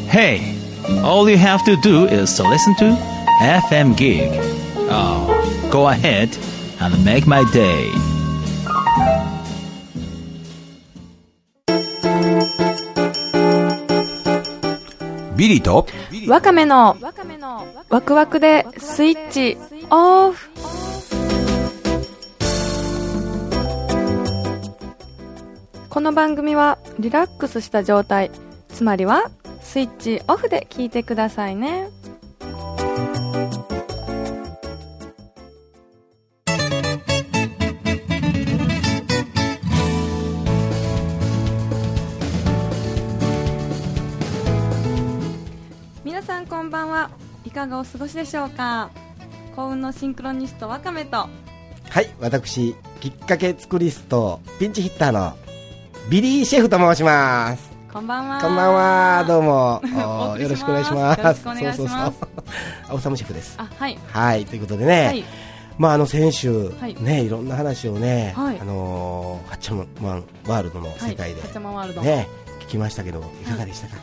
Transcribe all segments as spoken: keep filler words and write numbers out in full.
Hey, all you have to do is to listen to エフエム Gig. Oh, go ahead and make my day. ビリーとワカメのワクワクでスイッチオフ。この番組はリラックスした状態、つまりはスイッチオフで聞いてくださいね。皆さんこんばんは。いかがお過ごしでしょうか。幸運のシンクロニストワカメと、 はい、私きっかけ作りストピンチヒッターのビリーシェフと申します。 こんばんは。 こんばんは、どうもよろしくお願いします。 よろしくお願いします。 そうそうそう青サムシェフです。 あ、はい、 はい、ということでね、はい、まああの先週、はい、ね、いろんな話をね、はい、あのー、ハッチャマンワールドの世界で、はい、ハッチャマンワールドね聞きましたけど、いかがでしたか。はい、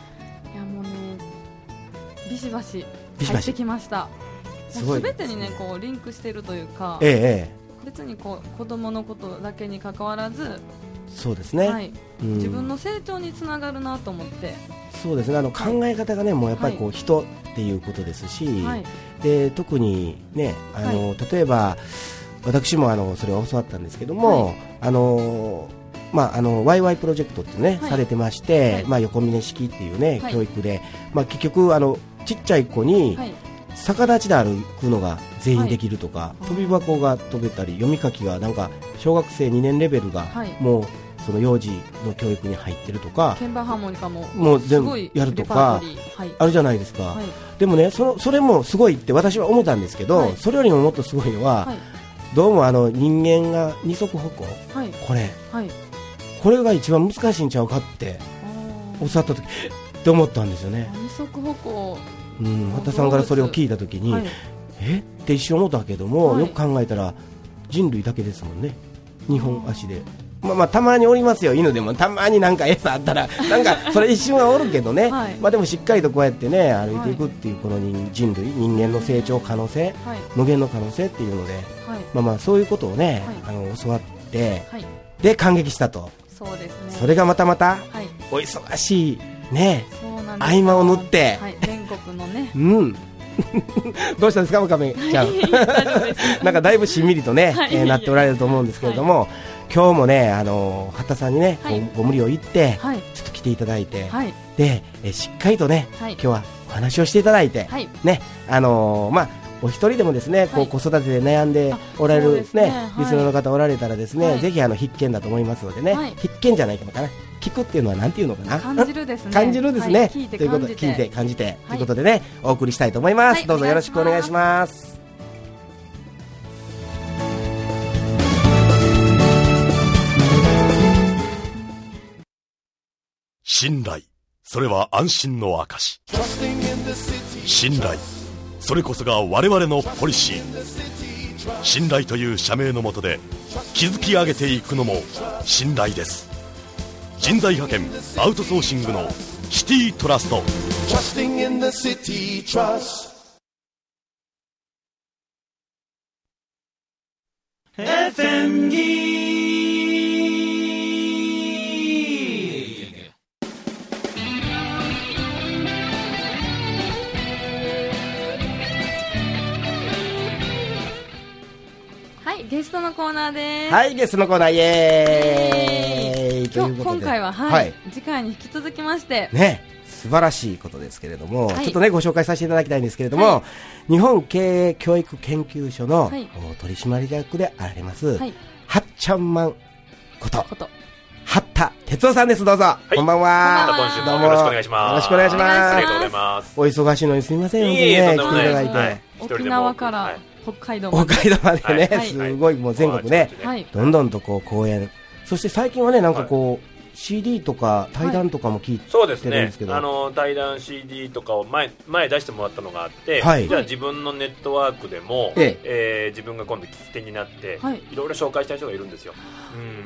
いやもうね、ビシバシ入ってきました。すごい全てにねこうリンクしているというか、ええ、別にこう子供のことだけに関わらず、そうですね、はい、うん、自分の成長につながるなと思って。そうですね、あの考え方がね、もうやっぱりこう人っていうことですし、はい、で特にね、あの、はい、例えば私もあのそれを教わったんですけども、はい、あのまあ、あの ワイワイ プロジェクトってね、はい、されてまして、はい、まあ、横峯式っていうね、はい、教育で、まあ、結局あのちっちゃい子に、はい、逆立ちで歩くのが全員できるとか、はい、飛び箱が飛べたり、読み書きがなんか小学生にねんレベルがもうその幼児の教育に入ってるとか、鍵盤ハーモニカももう全部やるとか、はい、あるじゃないですか、はい、でもね、そのそれもすごいって私は思ったんですけど、はい、それよりももっとすごいのは、はい、どうもあの人間が二足歩行、はい、これ、はい、これが一番難しいんちゃうかって教わった時って思ったんですよね。二足歩行、うん、畑さんからそれを聞いたときに、はい、えって一瞬思ったけども、はい、よく考えたら人類だけですもんね、にほん足で。まあ、まあたまにおりますよ、犬でもたまになんか餌あったらなんかそれ一瞬はおるけどね、はい、まあ、でもしっかりとこうやってね歩いていくっていうこの人類、人間の成長可能性、はい、無限の可能性っていうので、はい、まあまあそういうことをね、はい、あの教わって、はい、で感激したと。そうですね、それがまたまた、はい、お忙しいね、合間を縫って、はい、全国のねうんどうしたんですか、ワカメちゃんなんかだいぶしんみりとね、はい、えー、なっておられると思うんですけれども、はい、今日もね、あのー、畑さんにね、はい、ご無理を言って、はい、ちょっと来ていただいて、はい、で、えー、しっかりとね、はい、今日はお話をしていただいて、はい、ね、あのー、まあお一人でもですね、こう子育てで悩んでおられる、ね、ね、リスナーの方おられたらですね、はい、ぜひあの必見だと思いますのでね、はい、必見じゃないかな、聞くっていうのはなんていうのかな、感じるですね感じるですね、はい、聞いて感じて、聞いて感じて、はい、ということでね、お送りしたいと思います、はい、どうぞよろしくお願いします。 信頼、それは安心の証。信頼、それこそが我々のポリシー。信頼という社名の下で築き上げていくのも信頼です。人材派遣アウトソーシングのシティトラスト。 Trusting in the City Trust。 エフエム ギー。 はい、ゲストのコーナーです。 はい、ゲストのコーナー、イエーイ。 今日今回は、はいはい、次回に引き続きましてね、素晴らしいことですけれども、はい、ちょっとねご紹介させていただきたいんですけれども、はい、日本経営教育研究所の、はい、取締役であられます、はい、はっちゃんマンこと八田哲夫さんです。どうぞ、はい、こんばんは。 今週もよろしくお願いします。 よろしくお願いします。 ありがとうございます。 お忙しいのにすみません、 いえいえ、 本当にね、来ていただいて、はい、 沖縄から、はい、北海道まで、 北海道までね、はい、すごいもう全国ね、はい、どんどんとこう講演、そして最近はね、なんかこう、はい、シーディー とか対談とかも聞いてるんですけど、はい、そうですね、 あの対談 シーディー とかを 前, 前出してもらったのがあって、はい、じゃあ自分のネットワークでも、はい、えー、自分が今度聞き手になって、はい、いろいろ紹介したい人がいるんですよ、うん、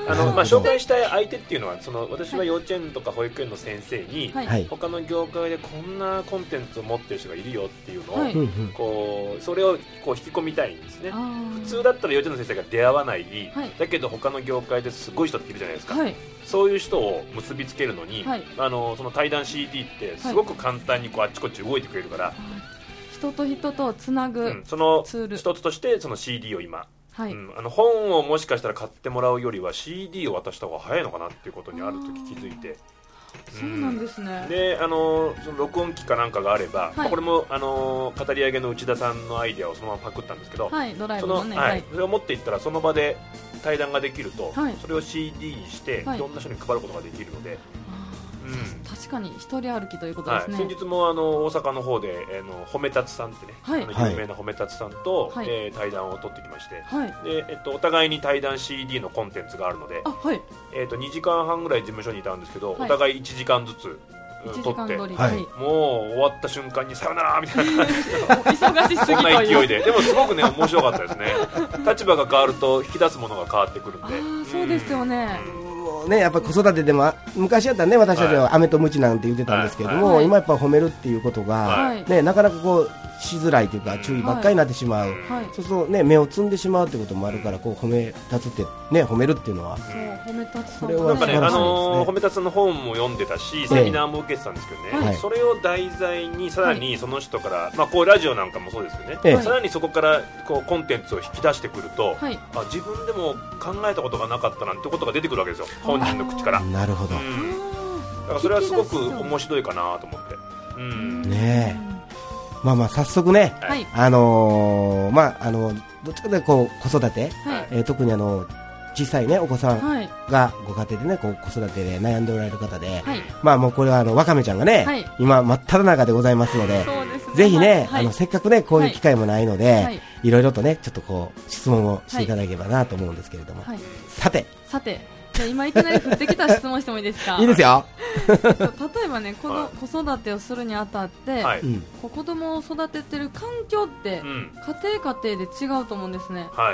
あのまあ、紹介したい相手っていうのはその私は幼稚園とか保育園の先生に、はい、他の業界でこんなコンテンツを持ってる人がいるよっていうのを、はい、こうそれをこう引き込みたいんですね。普通だったら幼稚園の先生が出会わない、はい、だけど他の業界ですごい人っているじゃないですか、はい、そういう人を結びつけるのに、はい、あのその対談 シーディー ってすごく簡単にこうあっちこっち動いてくれるから、はい、 人と人とつなぐ、うん、 その一つとしてその シーディー を今、はい、うん、あの本をもしかしたら買ってもらうよりは シーディー を渡した方が早いのかなっていうことにある時気づいて、 そうなんですね、 うん、であのその録音機かなんかがあれば、はい、まあ、これもあの語り上げの内田さんのアイデアをそのままパクったんですけど、 はい、ドライブのね、 その、はい、それを持っていったらその場で対談ができると、はい、それを シーディー にして、はい、いろんな人に配ることができるので、 うん、確かに一人歩きということですね、 はい、先日もあの大阪の方であの褒め立つさんってね、はい、あの有名な褒め立つさんと、はい、えー、対談を取ってきまして、はい、でえっと、お互いに対談 シーディー のコンテンツがあるので、はい、えっと、にじかんはんぐらい事務所にいたんですけど、はい、お互いいちじかんずつ撮って、はい、もう終わった瞬間にさよならみたいな感じで忙しすぎというそんな勢いで、でもすごくね面白かったですね立場が変わると引き出すものが変わってくるんで、 あ、そうですよね、 うん、ね、やっぱ子育てでも昔やったらね、私たちは飴とムチなんて言ってたんですけども、はいはい、今やっぱ褒めるっていうことが、はい、ね、なかなかこうしづらいというか注意ばっかりになってしまう、はい、そうするとね、目を摘んでしまうってこともあるから、こう褒め立つってね、褒めるっていうのは、 そう褒め立つ、 それはなんかね、あのー、褒め立つの本も読んでたし、セミナーも受けてたんですけどね、はい、それを題材にさらにその人から、はい、まあこうラジオなんかもそうですよね、はい、さらにそこからこうコンテンツを引き出してくると、はい、あ、自分でも考えたことがなかったなんてことが出てくるわけですよ、本人の口から。 なるほど、 うん、だからそれはすごく面白いかなと思って、うん、 ねえ、まあまあ早速ね、はい、あのー、まああのどっちかというとこう子育て、はい、えー、特にあの小さいねお子さんがご家庭でねこう子育てで悩んでおられる方で、はい、まあもうこれはあのわかめちゃんがね、はい、今真っ只中でございますので、 そうですね、 ぜひね、はい、あのせっかくねこういう機会もないので、はい、いろいろとねちょっとこう質問をしていただければなと思うんですけれども、はい、さてさてじゃあ今いきなり降ってきた質問してもいいですか？ いいですよ例えばね、この子育てをするにあたって、はい、こう子供を育ててる環境って、うん、家庭家庭で違うと思うんですね、はい、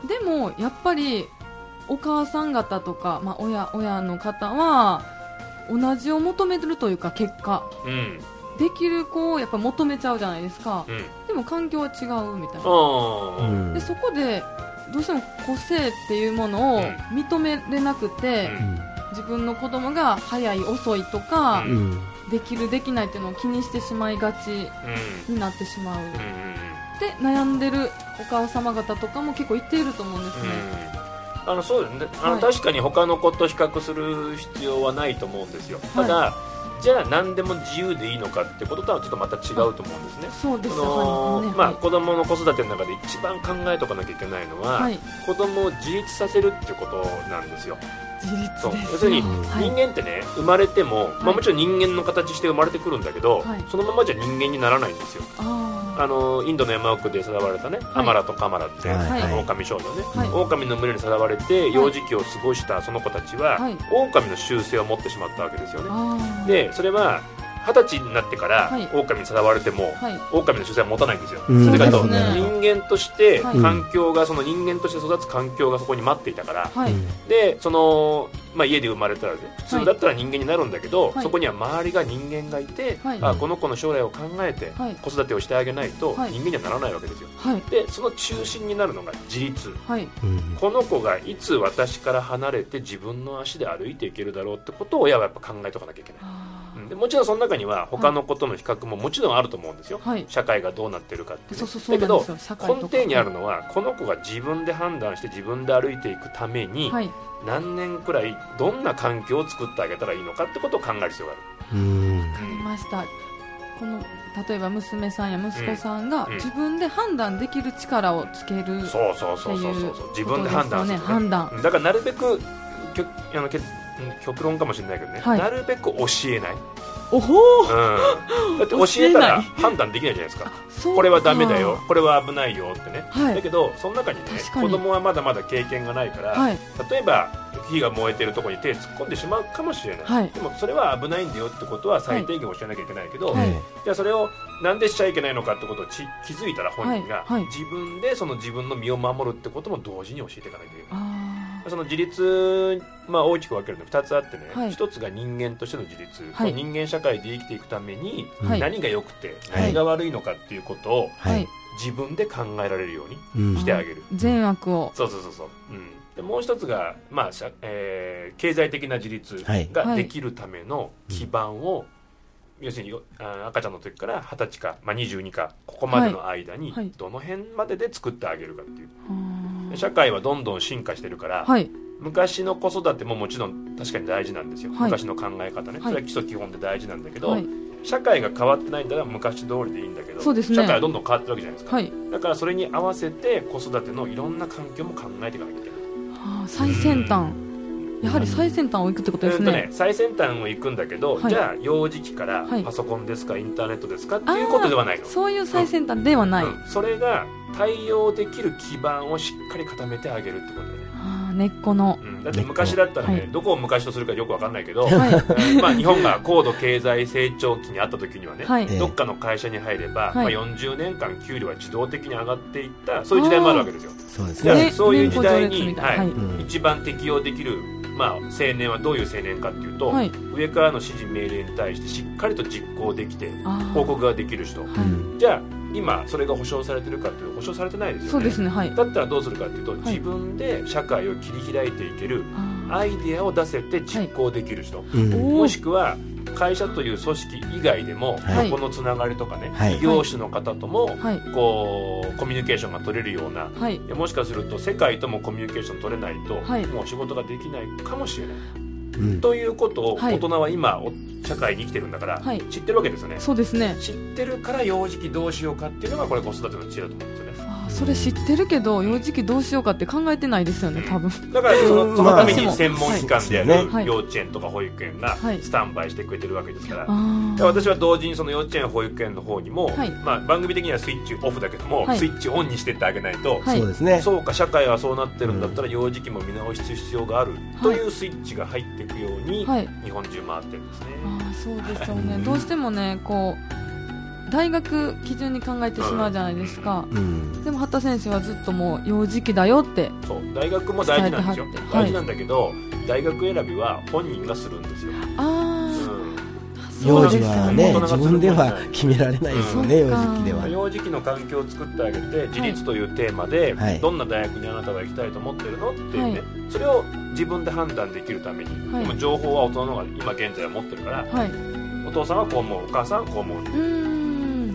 でもやっぱりお母さん方とか、まあ、親, 親の方は同じを求めてるというか結果、うん、できる子をやっぱ求めちゃうじゃないですか、うん、でも環境は違うみたいな、うん、でそこでどうしても個性っていうものを認めれなくて、うん、自分の子供が早い遅いとか、うん、できるできないっていうのを気にしてしまいがちになってしまう、うん、で悩んでるお母様方とかも結構いていると思うんですね、 うん、あのそうですね、あの、はい、確かに他の子と比較する必要はないと思うんですよ、ただ、はい、じゃあ何でも自由でいいのかってこととはちょっとまた違うと思うんですね。 そうです、 あの、ね、まあ、子供の子育ての中で一番考えとかなきゃいけないのは、はい、子供を自立させるっていうことなんですよ。 自立ですよ。 要するに人間ってね、生まれても、はい、まあ、もちろん人間の形して生まれてくるんだけど、はい、そのままじゃ人間にならないんですよ。ああのインドの山奥でさらわれたね、はい、アマラとカマラって、はい、あの狼少女ね、はい、狼の群れにさらわれて幼児期を過ごしたその子たちは、はい、狼の習性を持ってしまったわけですよね。でそれは二十歳になってから、はい、狼にさらわれても、はい、狼の習性は持たないんですよ。それからと、ね、人間として環境が、はい、その人間として育つ環境がそこに待っていたから、はい、でその、まあ、家で生まれたら、ね、普通だったら人間になるんだけど、はい、そこには周りが人間がいて、はい、あこの子の将来を考えて、はい、子育てをしてあげないと、はい、人間にはならないわけですよ、はい、でその中心になるのが自立、はい、この子がいつ私から離れて自分の足で歩いていけるだろうってことを親はやっぱ考えとかなきゃいけない。でもちろんその中には他の子との比較ももちろんあると思うんですよ、はい、社会がどうなってるかっていう、ね、そうそうそうだけど根底にあるのはこの子が自分で判断して自分で歩いていくために、はい、何年くらいどんな環境を作ってあげたらいいのかってことを考える必要がある。 うーん、わかりました。この例えば娘さんや息子さんが自分で判断できる力をつけるっていう、 そうそうそうそうそう自分で判断する、ね、 判断だからなるべくあの極論かもしれないけどね、はい、なるべく教えない。 おほー、うん、だって教えたら判断できないじゃないですか。これはダメだよ、これは危ないよってね、はい、だけどその中にね子供はまだまだ経験がないから、はい、例えば火が燃えてるところに手突っ込んでしまうかもしれない、はい、でもそれは危ないんだよってことは最低限教えなきゃいけないけど、はい、じゃあそれをなんでしちゃいけないのかってことをち気づいたら本人が、はいはい、自分でその自分の身を守るってことも同時に教えていかなきゃいけない。あその自立、まあ、大きく分けるのふたつあってね、はい、ひとつが人間としての自立、はい、人間社会で生きていくために何が良くて、はい、何が悪いのかっていうことを、はい、自分で考えられるようにしてあげる、 うん、善悪をそうそうそうそう、うん、でもう一つが、まあえー、経済的な自立ができるための基盤を、はい、要するに赤ちゃんの時からはたちか、まあ、にじゅうにかここまでの間にどの辺までで作ってあげるかっていう、はい、社会はどんどん進化してるから、はい、昔の子育てももちろん確かに大事なんですよ、はい、昔の考え方ね、それは基礎基本で大事なんだけど、はい、社会が変わってないんだら昔通りでいいんだけど、そうですね、社会はどんどん変わってるわけじゃないですか、はい、だからそれに合わせて子育てのいろんな環境も考えていかなきゃいけない、 はあ、最先端、やはり最先端を行くってことですね。 えーとね、最先端を行くんだけど、はい、じゃあ幼児期からパソコンですか、はい、インターネットですかっていうことではないの。 そういう最先端ではない、うんうん、それが対応できる基盤をしっかり固めてあげるってことだよね。 あ、根っこの、 うん、だって昔だったらね、はい、どこを昔とするかよく分かんないけど、はい、まあ、日本が高度経済成長期にあった時にはね、はい、どっかの会社に入れば、はい、まあ、よんじゅうねんかん給料は自動的に上がっていったそういう時代もあるわけですよ。 そうですね。 そういう時代に、はいはい、うん、一番適用できる、まあ、青年はどういう青年かっていうと、はい、上からの指示命令に対してしっかりと実行できて報告ができる人、はい、じゃあ今それが保障されてるかっていうと保障されてないですよね。 そうですね、はい、 だったらどうするかっていうと、はい、自分で社会を切り開いていけるアイデアを出せて実行できる人、はい、もしくは会社という組織以外でも、はい、このつながりとかね、はい、異業種の方とも、はい、こうコミュニケーションが取れるような、はい、もしかすると世界ともコミュニケーション取れないと、はい、もう仕事ができないかもしれない、うん、ということを大人は今、はい、社会に生きてるんだから、はい、知ってるわけですよね。 そうですね。 知ってるから幼児期どうしようかっていうのがこれ子育ての知恵だと思うんですよね。 あ、それ知ってるけど幼児期どうしようかって考えてないですよね、多分、 うん、だからその、そのために専門機関である幼稚園とか保育園がスタンバイしてくれてるわけですから、はい、私は同時にその幼稚園保育園の方にも、はい、まあ、番組的にはスイッチオフだけども、はい、スイッチオンにしてってあげないと、はい、そうですね、そうか社会はそうなってるんだったら幼児期も見直す必要がある、はい、というスイッチが入っていくように、はい、日本中回ってるんですね。 あ、そうですよね。どうしてもね、こう大学基準に考えてしまうじゃないですか、うん、でも畑先生はずっともう幼児期だよってそう、大学も大事なんですよ、大事なんだけど、はい、大学選びは本人がするんですよ。あ、 うん、幼児はね、自分では決められないですよね、うん、幼児期では。 幼児期の環境を作ってあげて、自立というテーマで、はい、どんな大学にあなたは行きたいと思ってるのっていうね、はい、それを自分で判断できるために、はい、でも情報は大人の方が今現在は持ってるから、はい、お父さんはこう思う、お母さんはこう思う、うーん、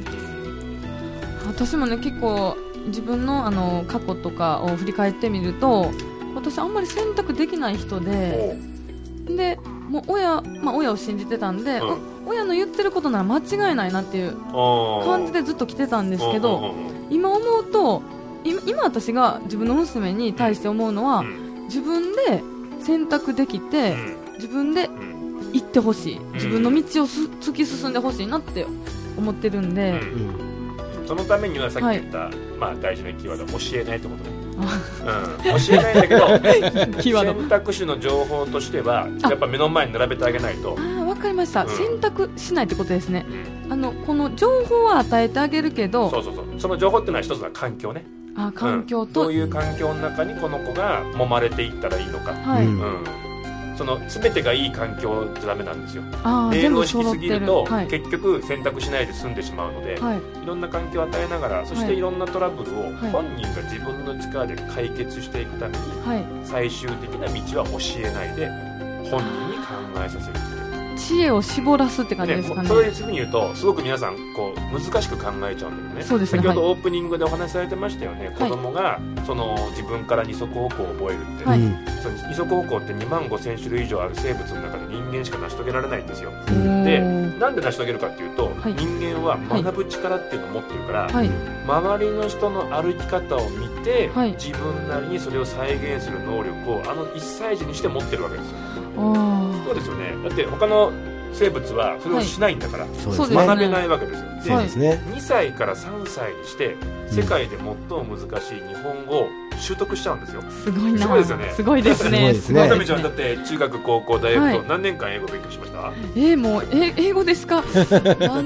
私もね、結構自分 の, あの過去とかを振り返ってみると、私あんまり選択できない人で、でもう 親,、まあ、親を信じてたんで、うん、親の言ってることなら間違いないなっていう感じでずっと来てたんですけど、今思うと、今私が自分の娘に対して思うのは、うん、自分で選択できて、うん、自分で行ってほしい、自分の道をす突き進んでほしいなって思ってるんで、 うん、そのためにはさっき言った、はい、まあ、大事なキーワードは教えないってことね。うん、教えないんだけど選択肢の情報としてはやっぱ目の前に並べてあげないと。 ああ、わかりました、うん、選択しないってことですね、うん、あのこの情報は与えてあげるけど、 そうそうそう、その情報っていうのは一つの環境ね。 あ、環境と、 うん、どういう環境の中にこの子が揉まれていったらいいのか、はい、うん、その全てがいい環境じゃダメなんですよ。レールを引きすぎると、はい、結局選択しないで済んでしまうので、はい、いろんな環境を与えながら、そしていろんなトラブルを本人が自分の力で解決していくために、はい、最終的な道は教えないで本人に考えさせる。 知恵を絞らすって感じですかね。 それに次に言うとすごく皆さんこう難しく考えちゃうんだよね。そうですね、先ほどオープニングでお話しされてましたよね、はい、子供がその自分から二足歩行を覚えるって、はい、その二足歩行ってにまんごせんしゅるい以上ある生物の中で人間しか成し遂げられないんですよ。で、なんで成し遂げるかっていうと、はい、人間は学ぶ力っていうのを持ってるから、はい、周りの人の歩き方を見て、はい、自分なりにそれを再現する能力をあのいっさい児にして持ってるわけですよ。そうですよね。だって他の生物はそれをしないんだから、はい、学べないわけですよ。で、そうですね、にさいからさんさいにして世界で最も難しい日本語を習得しちゃうんですよ。 すごいな。 すごいですよね。 すごいですね。 すごいですね。だって中学高校大学と何年間英語勉強しました？はい、 えー、もうえ英語ですか？何年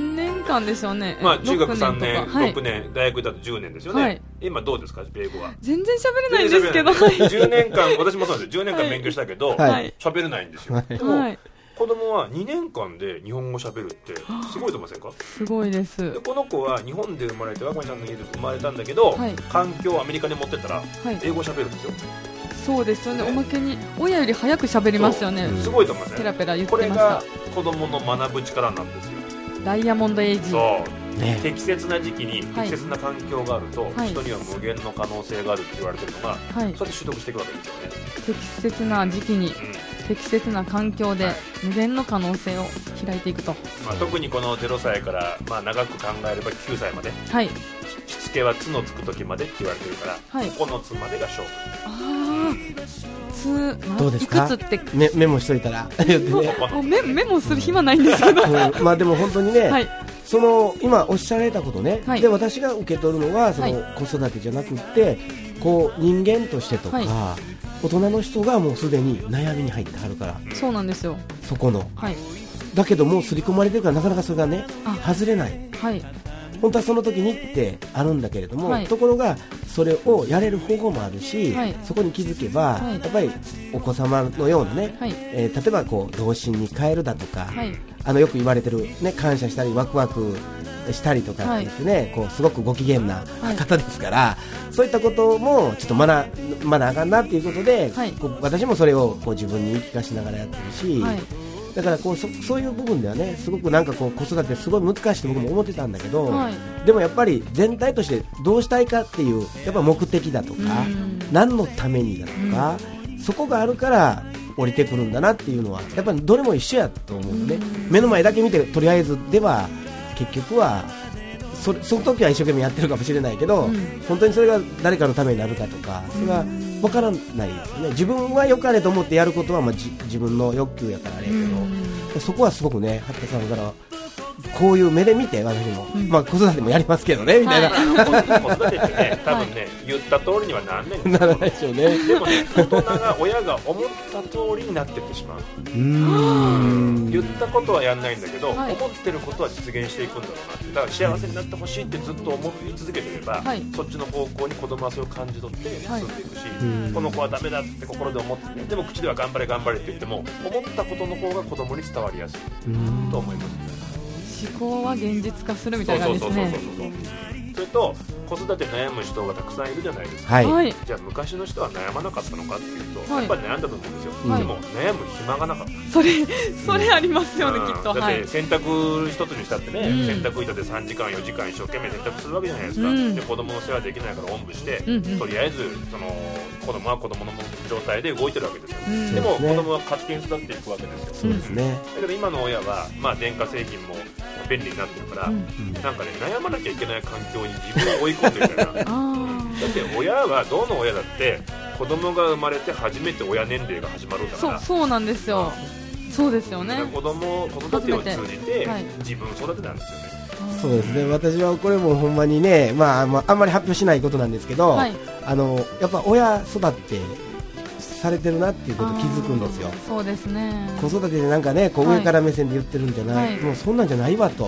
間でしょうね。 まあ中学さんねん、ろくねん、大学だとじゅうねんですよね、はい、今どうですか米語は。 全然喋れないんですけど、 じゅうねんかん私もそうですよ、じゅうねんかん勉強したけど喋、はい、れないんですよ、はい、でも、はい、子供はにねんかんで日本語喋るってすごいと思いませんか。 すごいです。 でこの子は日本で生まれて、ワコニちゃんの家で生まれたんだけど、はい、環境をアメリカに持ってったら英語喋るんですよ、はい、 そうですよね。おまけに親より早く喋りますよね。 すごいと思いますね。 ペラペラ言ってました。これが子供の学ぶ力なんですよ。 ダイヤモンドエイジ。 そう、ね、適切な時期に適切な環境があると、はい、人には無限の可能性があるって言われてるのが、はい、そうやって習得していくわけですよね。 適切な時期に、うん、適切な環境で無限の可能性を開いていくと、 まあ、特にこのゼロさいから、まあ、長く考えればきゅうさいまで、はい、しつけはつのつく時までって言われてるから、はい、ここのつまでが勝負。 あつどうですか。 いくつってメメモしといたらね、 メ, メモする暇ないんですけど、うん、 まあでも本当にね、はい、その今おっしゃられたことね、はい、で私が受け取るのはその子育てじゃなくってこう人間としてとか、はい、大人の人がもうすでに悩みに入ってはるから。 そうなんですよ。 そこの、 はい、 だけどもう刷り込まれてるからなかなかそれがね外れない、はい、本当はその時にってあるんだけれども、はい、ところがそれをやれる方法もあるし、はい、そこに気づけば、はい、やっぱりお子様のようなね、はい、えー、例えばこう童心に帰るだとか、はい、あのよく言われてる、ね、感謝したりワクワクしたりとかって言ってね、はい、こうすごくご機嫌な方ですから、はい、そういったこともちょっと学ばなあかんなっていうことで、はい、こう私もそれをこう自分に言い聞かせながらやってるし、はい、だからこう そ, そういう部分ではねすごくなんかこう子育てすごい難しいと僕も思ってたんだけど、はい、でもやっぱり全体としてどうしたいかっていうやっぱ目的だとか何のためにだとかそこがあるから降りてくるんだなっていうのはやっぱりどれも一緒やと思うね。目の前だけ見てとりあえずでは結局は そ, その時は一生懸命やってるかもしれないけど、うん、本当にそれが誰かのためになるかとかそれは分からないですよね。自分は良かれと思ってやることはまあじ自分の欲求やからあれやけど、うん、そこはすごくね八田さんからこういう目で見て私も、うん、まあ子育てもやりますけどねみたいな、 はい、子育てってね多分ね、はい、言った通りにはなんないんですよ。 ならないでしょうね。 でもね大人が親が思った通りになってってしまう。うーん言ったことはやんないんだけど、はい、思ってることは実現していくんだろうなって。だから幸せになってほしいってずっと思い続けてれば、はい、そっちの方向に子供はそれを感じ取って進んでいくし、はい、この子はダメだって心で思ってね、でも口では頑張れ頑張れって言っても思ったことの方が子供に伝わりやすいと思いますね。 思考は現実化するみたいな感じですね。 それと子育て悩む人がたくさんいるじゃないですか、はい、じゃあ昔の人は悩まなかったのかっていうと、はい、やっぱり悩んだと思うんですよ、はい、でも悩む暇がなかった。 それそれありますよね、うん、きっと。 だって洗濯一つにしたってね、うん、洗濯板でさんじかんよじかん一生懸命洗濯するわけじゃないですか、うん、で子供の世話できないからおんぶして、うんうん、とりあえずその子供は子供の状態で動いてるわけですよ、うん、でも子供は勝手に育っていくわけですよ。そうですね。だけど今の親は、まあ、電化製品も便利になってるから、うん、なんかね悩まなきゃいけない環境に自分を追い込んでるからだって親はどの親だって子供が生まれて初めて親年齢が始まるんだから。 そう、そうなんですよ。そうですよね。 子供子育てを通じて自分育てなんですよね。 そうですね。私はこれもほんまにね、まあ、まあ、あんまり発表しないことなんですけど、はい、あのやっぱ親育てされてるなっていうこと気づくんですよ。 そうですね。 子育てでなんかねこう上から目線で言ってるんじゃない、はい、もうそんなんじゃないわと、はい、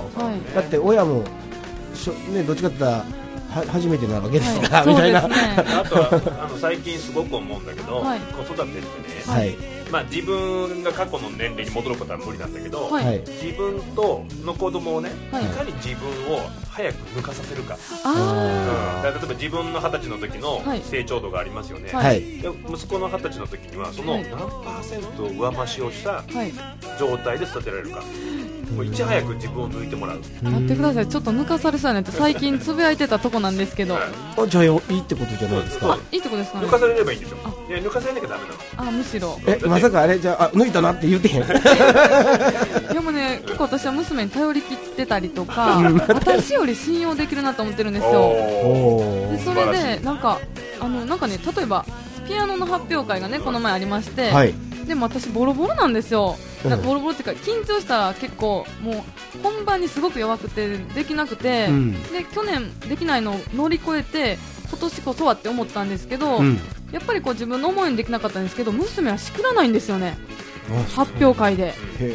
だって親もしょ、ね、どっちかって言ったらは初めてなわけですから、はい、みたいな、ね、 あとはあの最近すごく思うんだけど、はい、子育てってね、はい、まあ、自分が過去の年齢に戻ることは無理なんだけど、はい、自分との子供をね、はい、いかに自分を早く抜かさせるか、あ、うん、例えば自分の二十歳の時の成長度がありますよね、はい、で息子の二十歳の時にはその何パーセント上増しをした状態で育てられるか、もういち早く自分を抜いてもらう。 待ってください、ちょっと抜かされそうやねって最近つぶやいてたとこなんですけど、はい、 あ、じゃあいいってことじゃないですか。 あ、いいってことですかね。 抜かされればいいんですよ。いや抜かされなきゃダメなの。 あ、むしろえ、まさかあれじゃあ、あ、抜いたなって言ってへんでもね、結構私は娘に頼り切ってたりとか私より信用できるなと思ってるんですよ。でそれでなんかあのなんかね、例えばピアノの発表会がねこの前ありまして、はい、でも私ボロボロなんですよ。なんかボロボロっていうか緊張したら結構もう本番にすごく弱くてできなくて、うん、で去年できないのを乗り越えて今年こそはって思ったんですけど、うん、やっぱりこう自分の思いにできなかったんですけど、娘はしくらないんですよね、発表会で。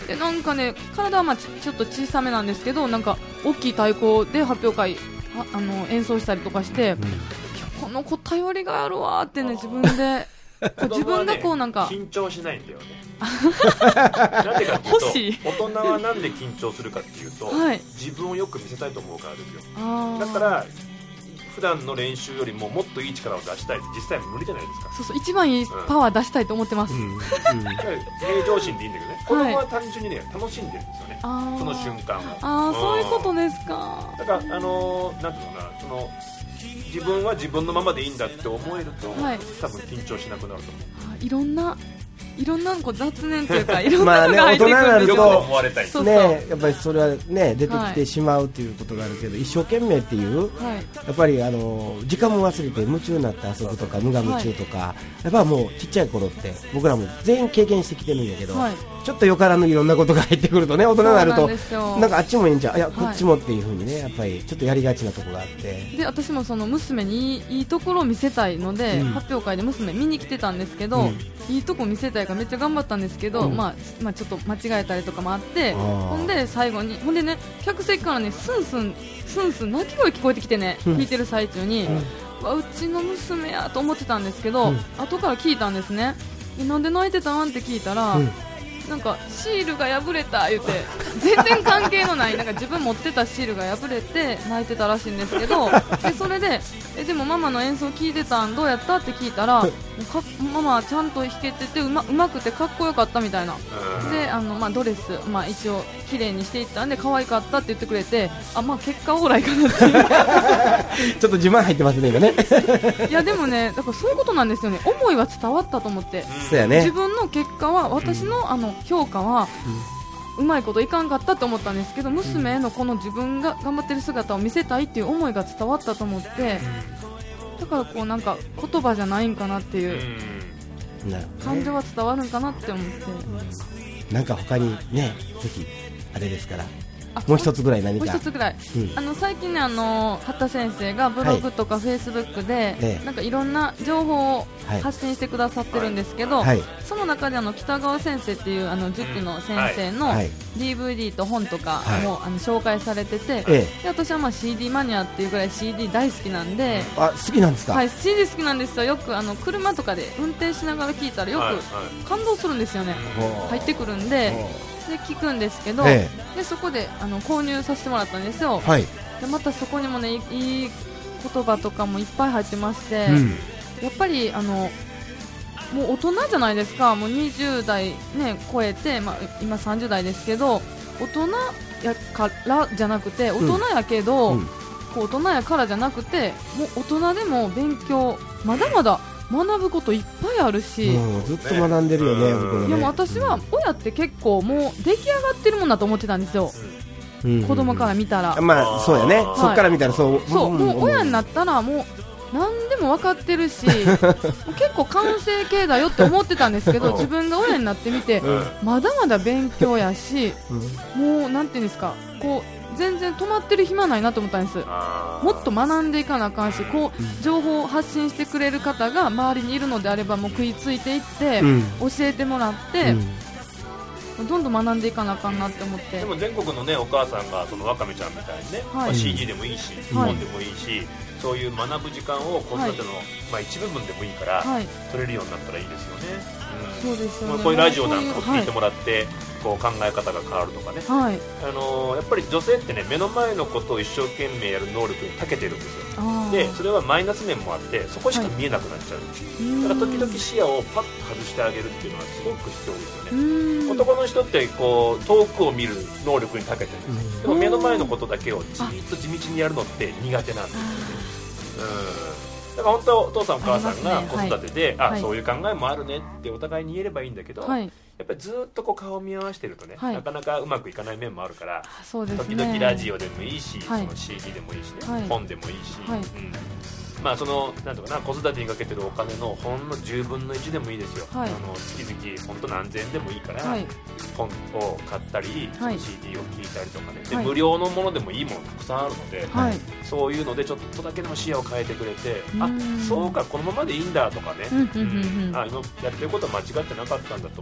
でなんかね体はまあ ち, ちょっと小さめなんですけどなんか大きい太鼓で発表会ああの演奏したりとかして、うん、この子頼りがあるわってね自分で自分がこうなんか緊張しないんだよねなんでかっていうと大人はなんで緊張するかっていうと、はい、自分をよく見せたいと思うからですよ。あだから普段の練習よりももっといい力を出したいって実際無理じゃないですか。 そうそう一番いいパワー出したいと思ってます、うんうんうん、 平常心でいいんだけどね子供は単純にね楽しんでるんですよね、はい、その瞬間を。 ああそういうことですか。 だからあのー、なんていうのかなその自分は自分のままでいいんだって思えると、はい、多分緊張しなくなると思う。 いろんないろんなこう雑念というかいろんなのが入ってくるんですよ。まあね、大人になると思われたいそうそう、ね、やっぱりそれはね出てきてしまうということがあるけど、はい、一生懸命っていう、はい、やっぱりあの時間も忘れて夢中になって遊ぶとか無我夢中とか、はい、やっぱもうちっちゃい頃って僕らも全員経験してきてるんだけど、はい、ちょっとよからぬいろんなことが入ってくるとね大人になると な, なんかあっちもいいんじゃんいやこっちもっていう風にねやっぱりちょっとやりがちなところがあって、 で私もその娘にいい、いいところを見せたいので、うん、発表会で娘見に来てたんですけど、うん、いいとこ見せたいからめっちゃ頑張ったんですけど、うんまあまあ、ちょっと間違えたりとかもあってほんで最後にほんでね客席からねスンスンスンスン鳴き声聞こえてきてね、うん、弾いてる最中に、うん、うちの娘やと思ってたんですけど、うん、後から聞いたんですね。なんで泣いてたんって聞いたら、うんなんかシールが破れた言って全然関係のないなんか自分持ってたシールが破れて泣いてたらしいんですけどでそれでえでもママの演奏聞いてたんどうやったって聞いたらかママちゃんと弾けててう ま, うまくてかっこよかったみたいなであの、まあ、ドレス、まあ、一応綺麗にしていったんで可愛かったって言ってくれてあ、まあ、結果オーライかなっていうちょっと自慢入ってますね今ねいやでもねだからそういうことなんですよね。思いは伝わったと思って、 そうやね、 自分の結果は私の、うん、あの評価は、うん、うまいこといかんかったと思ったんですけど娘のこの自分が頑張ってる姿を見せたいっていう思いが伝わったと思ってだからこうなんか言葉じゃないんかなっていう感情は伝わるんかなって思ってなんか他にねぜひあれですからもう一つぐらい何かもう一つぐらい、うん、あの最近ねあの畑先生がブログとかフェイスブックで、はい、なんかいろんな情報を発信してくださってるんですけど、はい、その中であの北川先生っていうあの塾の先生の ディーブイディー と本とかも、はい、あの紹介されてて、はい、で私はまあ シーディー マニアっていうぐらい シーディー 大好きなんであ好きなんですか。 はい シーディー 好きなんですよ。よくあの車とかで運転しながら聞いたらよく感動するんですよね、はい、入ってくるんでで聞くんですけど、ええ、でそこであの購入させてもらったんですよ、はい、でまたそこにもねいい言葉とかもいっぱい入ってまして、うん、やっぱりあのもう大人じゃないですか。もうにじゅう代、ね、超えて、まあ、今さんじゅう代ですけど大人やからじゃなくて大人やけど、うんうん、こう大人やからじゃなくてもう大人でも勉強まだまだ学ぶこといっぱいあるし、 うん、ずっと学んでるよね、僕もね。 でも私は親って結構もう出来上がってるもんだと思ってたんですよ、うん、子供から見たら、 まあそうやね、はい、そっから見たらそう、 そう、もう親になったらもう何でも分かってるし結構完成形だよって思ってたんですけど自分が親になってみて、うん、まだまだ勉強やし、うん、もうなんていうんですかこう全然止まってる暇ないなと思ったんです。もっと学んでいかなあかんしこう情報を発信してくれる方が周りにいるのであればもう食いついていって、うん、教えてもらって、うん、どんどん学んでいかなあかんなって思って。 でも全国の、ね、お母さんがそのわかめちゃんみたいにね、はいまあ、シーディー でもいいし、うん、本でもいいし、そういう学ぶ時間を子育ての、はいまあ、一部分でもいいから、はい、取れるようになったらいいですよね。 うん、そうですよね。 こういうラジオなんかを聞いてもらって、はいこう考え方が変わるとかね、はいあのー、やっぱり女性ってね目の前のことを一生懸命やる能力に長けてるんですよ。でそれはマイナス面もあってそこしか見えなくなっちゃう、はい、だから時々視野をパッと外してあげるっていうのはすごく必要ですよね。男の人ってこう遠くを見る能力に長けてるんですよ。でも目の前のことだけをじっと地道にやるのって苦手なんですよね。うんだから本当お父さんお母さんが子育てで あ,、ねはい、あそういう考えもあるねってお互いに言えればいいんだけど、はい、やっぱりずっとこう顔を見合わせてるとね、はい、なかなかうまくいかない面もあるから、 そうですね、 時々ラジオでもいいし、はい、その シーディー でもいいしね、はい、本でもいいし、はいうんまあ、そのなんとかな子育てにかけてるお金のほんのじゅうぶんのいちでもいいですよ、はい、あの月々本当何千円でもいいから、はい、本を買ったり、はい、その シーディー を聞いたりとかねで、はい、無料のものでもいいものたくさんあるので、はい、そういうのでちょっとだけでも視野を変えてくれてあそうかこのままでいいんだとかね、うんうんうん、あ今やってることは間違ってなかったんだと思ってもらっ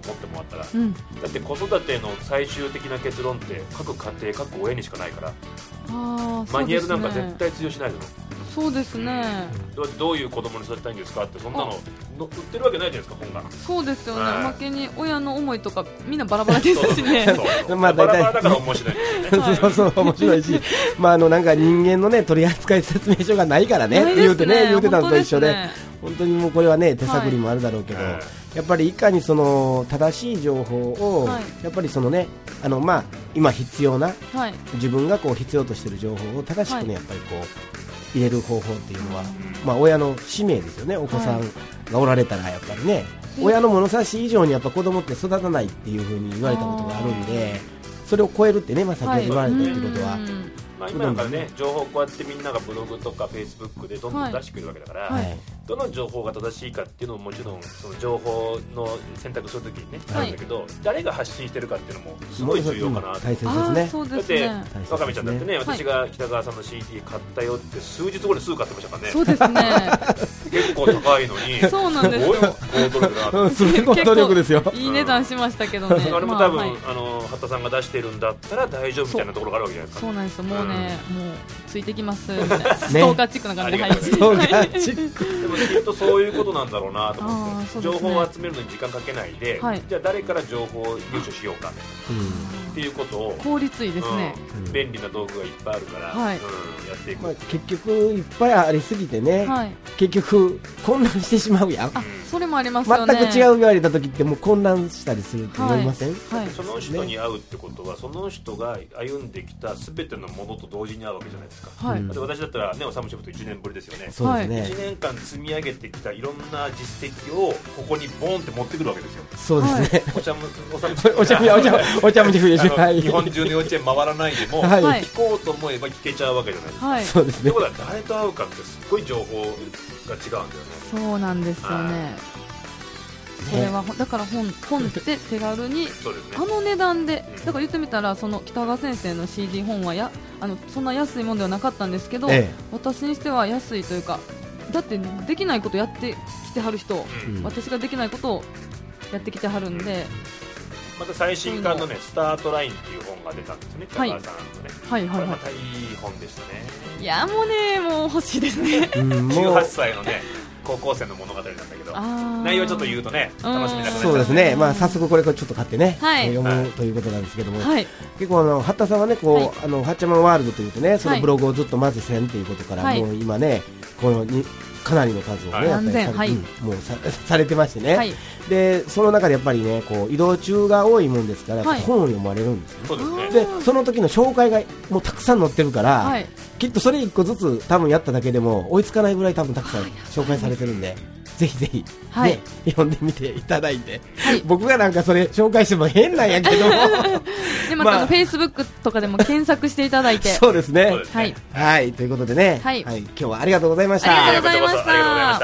から、うん、だって子育ての最終的な結論って各家庭各親にしかないから、 あ、 マニュアルなんか絶対通用しないの。 そうですね、 うん、どういう子供に育てたいんですかってそんなのの売ってるわけないじゃないですか本が。 そうですよね、はい、おまけに親の思いとかみんなバラバラですしね。 まあバラバラだから面白いですよね。 そうそう面白いし、まああのなんか人間のね取扱説明書がないからね、言うてね言うてたのと一緒で、本当にもうこれはね手探りもあるだろうけど、はい、やっぱりいかにその正しい情報を、はい、やっぱりそのねあのまあ今必要な、はい、自分がこう必要としている情報を正しくね、はい、やっぱりこう入れる方法っていうのは、まあ、親の使命ですよね。お子さんがおられたらやっぱりね、はい、親の物差し以上にやっぱ子供って育たないっていう風に言われたことがあるんで、それを超えるってね、まあ、先ほど言われたっていうことは、はい、 まあ、今なんかね情報をこうやってみんながブログとかフェイスブックでどんどん出してくるわけだから、はい、どの情報が正しいかっていうのももちろんその情報の選択するときにね、はい、あるんだけど、誰が発信してるかっていうのもすごい重要かなと。 大切ですね。 そうですね。 だって若見ちゃんだってね、私が北川さんの シーディー 買ったよって数日後にすぐ買ってましたからね。 そうですね。 結構高いのにそうなんですよ。 すごい高努力だな。 すごい高努力ですよ。 いい値段しましたけどね。 あれも多分、まあ、はい、あの八田さんが出してるんだったら大丈夫みたいなところがあるわけじゃないですか。 そうなんですよ。もうね、うん、もうついてきますみたいな、ストーカーチックな感じで入って、 ストーカーチックでもきっとそういうことなんだろうなと思って、ね、情報を集めるのに時間かけないで、はい、じゃあ誰から情報を入手しようか、うん、っていうことを効率いいですね、 うん、便利な道具がいっぱいあるから、はい、うん、やっていく、まあ、 結局いっぱいありすぎてね、はい、結局混乱してしまうやん。 あ、それもありますよね。 全く違う言われた時ってもう混乱したりするって思いません？ はいはい、その人に会うってことは、ね、その人が歩んできた全てのものと同時に会うわけじゃないですか、はい、で私だったらね、おさむシェフといちねんぶりですよね。 そうですね。 いちねんかん積み上げてきたいろんな実績をここにボンって持ってくるわけですよ。 そうですね。 お茶むおさむお茶むお茶むお茶むシェフでしょ。 日本中の幼稚園回らないでも、はい、聞こうと思えば聞けちゃうわけじゃないですか、はい、 そうですね。 ってことは誰と会うかってすっごい情報が違うんだよね。 そうなんですよね。それはだから本本って手軽に、ね、あの値段で、だから言ってみたらその北川先生の シーディー 本はやあのそんな安いものではなかったんですけど、ええ、私にしては安いというか、だってできないことやってきてはる人、うん、私ができないことをやってきてはるんで、 また最新刊のねスタートラインっていう本が出たんですよね、北川さんのね、はいはいはいはい、これまたいい本でしたね。 いやもうね、もう欲しいですね。 じゅうはっさいのね高校生の物語なんだけど、内容ちょっと言うとね楽しみなくなっちゃう。 そうですね。まあ早速これちょっと買ってね、はい、読む、はい、ということなんですけども、はい、結構あの八田さんはねこう、はい、あのハッチャマンワールドというとね、そのブログをずっとまずせんということから、はい、もう今ねこのにかなりの数をね、はい、やっぱりされ、はい、うん、もう さ, されてましてね、はい、でその中でやっぱりねこう移動中が多いもんですから、はい、本を読まれるんですよね。そうですね。でその時の紹介がもうたくさん載ってるから、はい、きっとそれいっこずつ多分やっただけでも追いつかないぐらい多分たくさん紹介されてるんで、ぜひぜひ、はい、ね、読んでみていただいて、はい、僕がなんかそれ紹介しても変なんやけどでまたフェイスブックとかでも検索していただいてそうですね、 はい、 はい、ということでね、はいはい、今日はありがとうございました。 ありがとうございました。 ありがとうございました。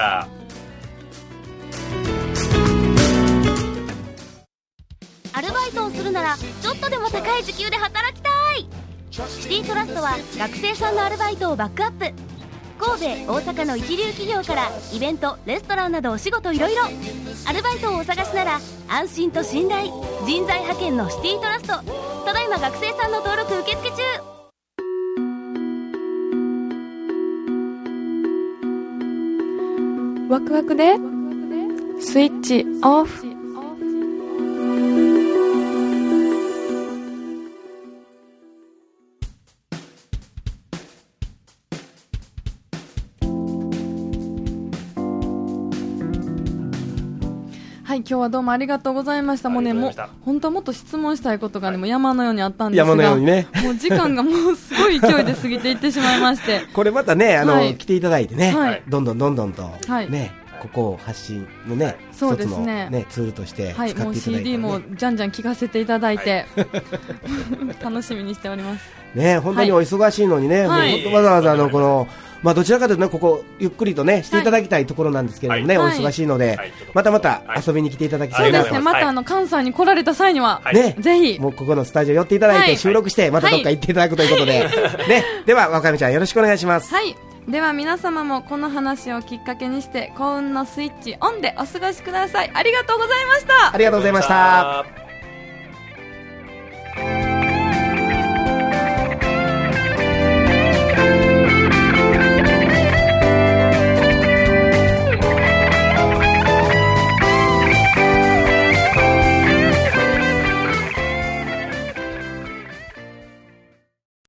アルバイトをするならちょっとでも高い時給で働きたい。シティトラストは学生さんのアルバイトをバックアップ。神戸、大阪の一流企業からイベント、レストランなどお仕事いろいろ。アルバイトをお探しなら安心と信頼、人材派遣のシティトラスト。ただいま学生さんの登録受付中。 ワクワクでスイッチオフ。はい、今日はどうもありがとうございました。もうね、もう本当はもっと質問したいことが、ね、もう山のようにあったんですが、 山のようにね、 もう時間がもうすごい勢いで過ぎていってしまいましてこれまたね、あの、はい、来ていただいてね、はい、どんどんどんどんと、はい、ね、ここを発信のね、 そうですね、 一つのねツールとして使っていただいて、ね、はい、もうシーディー もじゃんじゃん聞かせていただいて、はい、楽しみにしておりますね。本当にお忙しいのにね、はい、もう本当わざわざあのこの、まあ、どちらかというと、ね、ここゆっくりとねしていただきたいところなんですけれどもね、はい、お忙しいので、はい、またまた遊びに来ていただきたいなと、 そうですね、またあの関西に来られた際には、ね、ぜひもうここのスタジオ寄っていただいて、収録してまたどっか行っていただくということで、はい、ね、では若見ちゃんよろしくお願いします。 はい、 では皆様もこの話をきっかけにして幸運のスイッチオンでお過ごしください。ありがとうございました。 ありがとうございました。